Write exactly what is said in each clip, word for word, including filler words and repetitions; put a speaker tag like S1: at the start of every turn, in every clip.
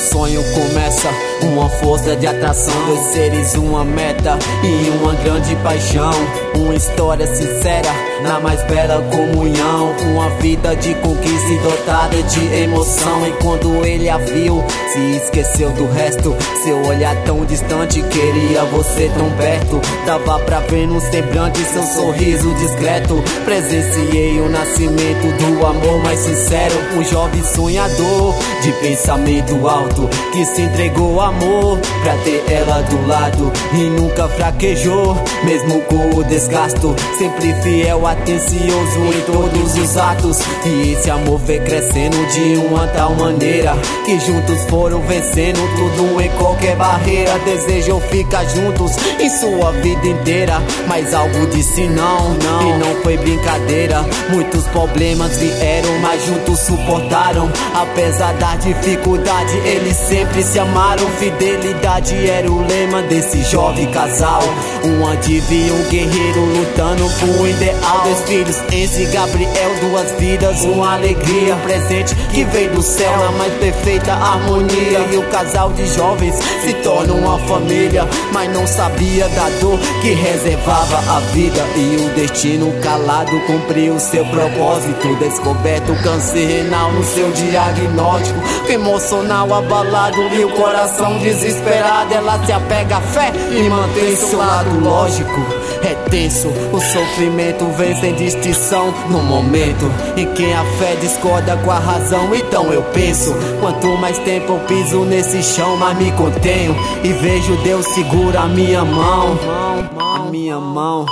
S1: sonho começa, uma força de atração, dois seres, uma meta e uma grande paixão. Uma história sincera, na mais bela comunhão. Uma vida de conquista e dotada de emoção. E quando ele a viu, se esqueceu do resto. Seu olhar tão distante, queria você tão perto. Dava pra ver no semblante seu sorriso discreto. Presenciei o nascimento do amor mais sincero. Um jovem sonhador, de pensamento alto, que se entregou ao amor pra ter ela do lado. E nunca fraquejou, mesmo com o desgasto. Sempre fiel, atencioso em todos os atos. E esse amor veio crescendo de uma tal maneira que juntos foram vencendo tudo em qualquer barreira. Desejam ficar juntos em sua vida inteira, mas algo disse não, não. E não foi brincadeira. Muitos problemas vieram, mas juntos suportaram. Apesar da dificuldade, eles sempre se amaram. Fidelidade era o lema desse jovem casal. Uma diva e um guerreiro lutando por um ideal. Dois filhos, Enzo e Gabriel, duas vidas, uma alegria. Um presente que veio do céu, a mais perfeita harmonia. E o casal de jovens se torna uma família, mas não sabia da dor que reservava a vida. E o destino calado cumpriu seu propósito. Descoberto o câncer renal no seu diagnóstico. Emocional abalado e o coração desesperado. Ela se apega à fé e mantém seu lado lógico. É tenso, o sofrimento vem sem distinção. No momento em que a fé discorda com a razão, então eu penso: quanto mais tempo eu piso nesse chão, mais me contenho e vejo Deus segura a minha mão, a minha mão.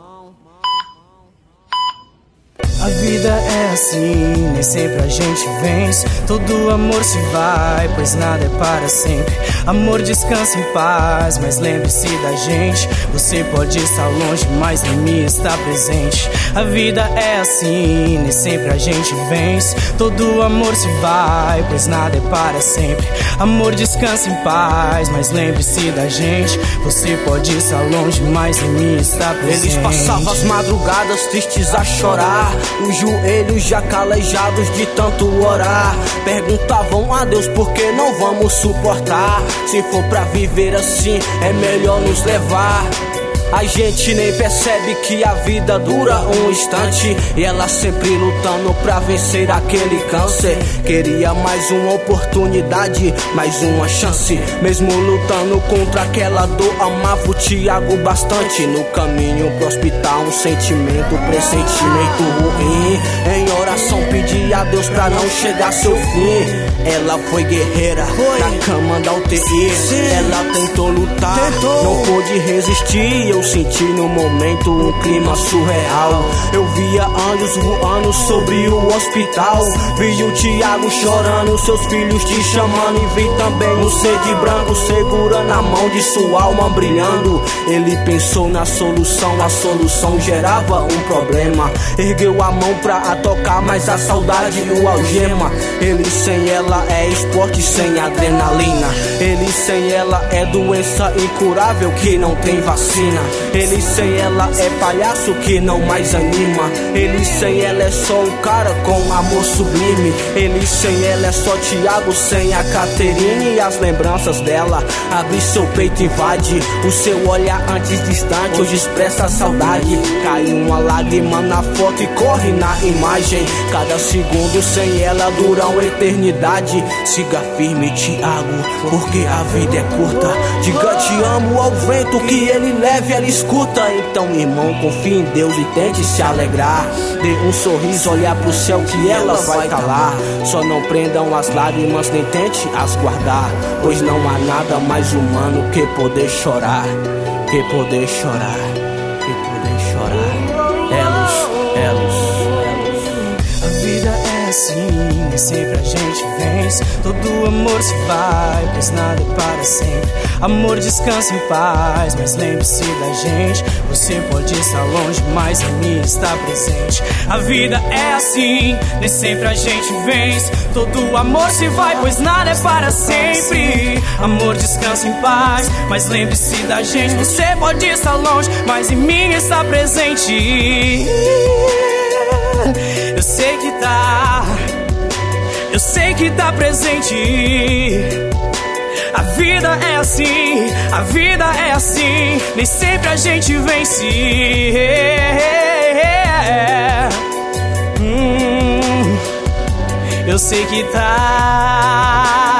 S2: A vida é assim, nem sempre a gente vence. Todo amor se vai, pois nada é para sempre. Amor descansa em paz, mas lembre-se da gente. Você pode estar longe, mas em mim está presente. A vida é assim, nem sempre a gente vence. Todo amor se vai, pois nada é para sempre. Amor descansa em paz, mas lembre-se da gente. Você pode estar longe, mas em mim está presente.
S3: Eles passavam as madrugadas tristes a chorar, os joelhos já calejados de tanto orar. Perguntavam a Deus por que não vamos suportar. Se for pra viver assim, é melhor nos levar. A gente nem percebe que a vida dura um instante, e ela sempre lutando pra vencer aquele câncer. Queria mais uma oportunidade, mais uma chance. Mesmo lutando contra aquela dor, amava o Tiago bastante. No caminho pro hospital, um sentimento, pressentimento ruim. Em oração pedi a Deus pra não chegar seu fim. Ela foi guerreira, na cama da U T I. Ela tentou lutar, não pôde resistir. Eu senti no momento um clima surreal. Eu via anjos voando sobre o hospital. Vi o Tiago chorando, seus filhos te chamando. E vi também um ser de branco segurando a mão de sua alma brilhando. Ele pensou na solução, a solução gerava um problema. Ergueu a mão pra a tocar, mas a saudade o algema. Ele sem ela é esporte sem adrenalina. Ele sem ela é doença incurável que não tem vacina. Ele sem ela é palhaço que não mais anima. Ele sem ela é só um cara com amor sublime. Ele sem ela é só Tiago sem a Caterine. E as lembranças dela abre seu peito e invade o seu olhar antes distante. Hoje expressa a saudade. Cai uma lágrima na foto e corre na imagem. Cada segundo sem ela dura uma eternidade. Siga firme, Tiago, porque a vida é curta. Diga te amo ao vento, que ele leve, ela escuta. Então, irmão, confie em Deus e tente se alegrar. Dê um sorriso, olhar pro céu que ela vai tá lá. Só não prendam as lágrimas, nem tente as guardar, pois não há nada mais humano que poder chorar. Que poder chorar, que poder chorar. Elos, elos, elos.
S2: A vida é assim, nem sempre a gente vence. Todo amor se vai, pois nada é para sempre. Amor descansa em paz, mas lembre-se da gente. Você pode estar longe, mas em mim está presente. A vida é assim, nem sempre a gente vence. Todo amor se vai, pois nada é para sempre. Amor descansa em paz, mas lembre-se da gente. Você pode estar longe, mas em mim está presente. Eu sei que tá Eu sei que tá presente. A vida é assim, a vida é assim, nem sempre a gente vence. Hum, eu sei que tá